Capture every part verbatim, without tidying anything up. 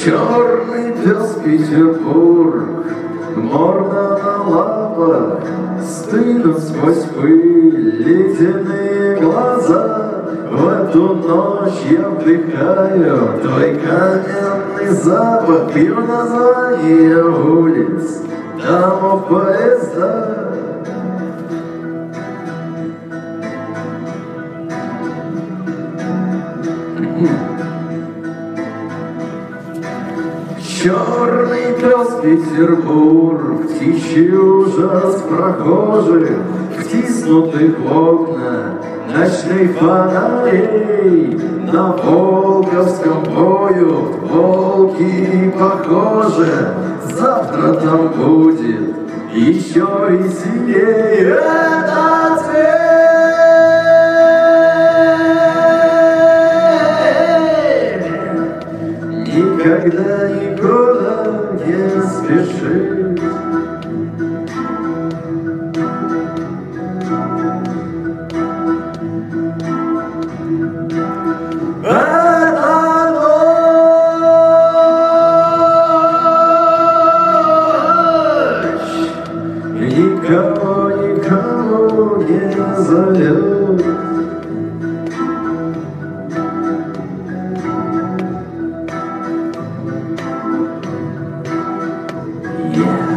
Черный пес Петербург, морда на лапах, стынут сквозь пыль ледяные глаза. В эту ночь я вдыхаю твой каменный запах, пью названия улиц, домов, поезда. Черный пес Петербург, птичий ужас прохожих, втиснутых в окна ночных фонарей. На волковском поют волки похожи, завтра там будет еще веселей. Это Тверь, никогда никуда не спешит. Никого, никого не зовет. Yeah.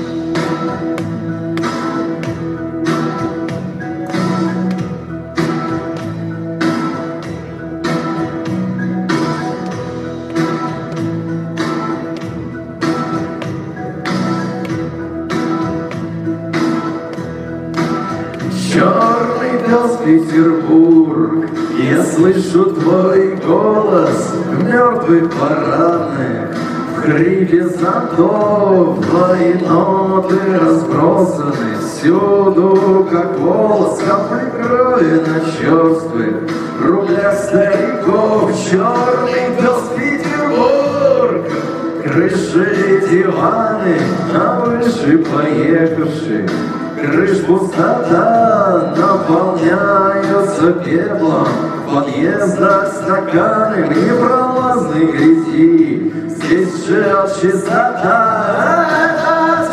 Черный пес Петербург, я слышу твой голос в мертвых парадных, в хрипе зонтов твои ноты разбросаны всюду, как волос, капли крови на черствых рублях стариков. Черный пес Петербург, крыши и диваны, а выше поехавших крыш пустота, наполняются пеплом в подъездах стаканы непролазной грязи. Здесь живет чистота. Это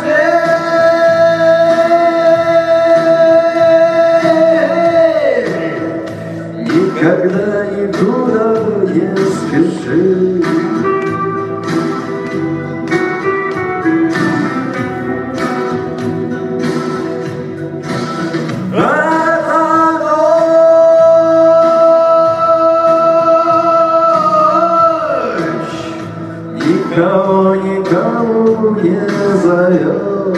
Тверь, никогда никуда не спеши. Никого, никого не зовет.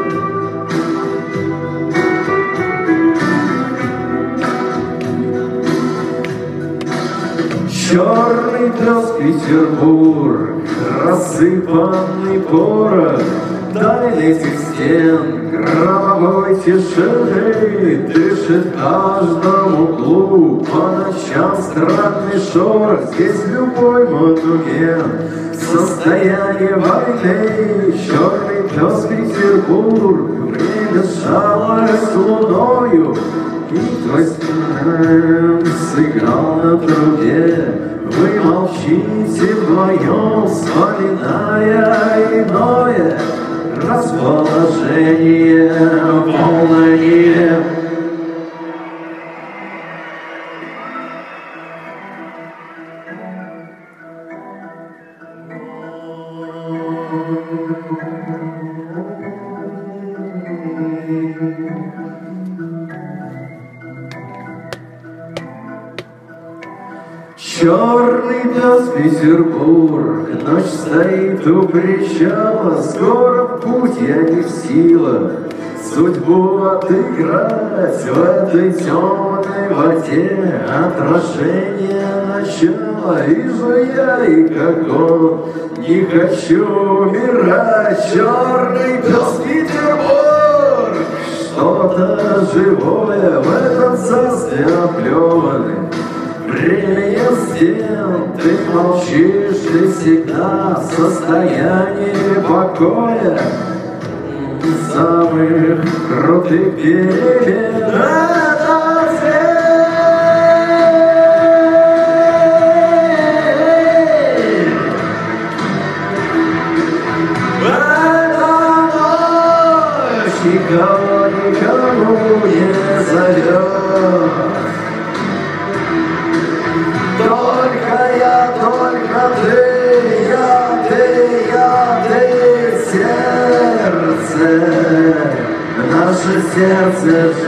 Черный пес Петербург, рассыпанный порох тайн этих стен, гробовой тишины дышит в каждом углу. По ночам странный шорох, здесь любой монумент состояние войны. Черный пес Петербург, время сжалось луною, и твой сын сыграл на трубе. Вы молчите вдвоем, вспоминая иное расположение полное. Черный пес Петербург, ночь стоит у причала, скоро в путь я не в силах судьбу отыграть. В этой темной воде отражение начала. Вижу я и как он, не хочу умирать. Черный пес Петербург, что-то живое в этом царстве оплеванный. Времени стен, ты молчишь, ты всегда в состоянии покоя. Самых крутых перемен. Это Тверь, Солнце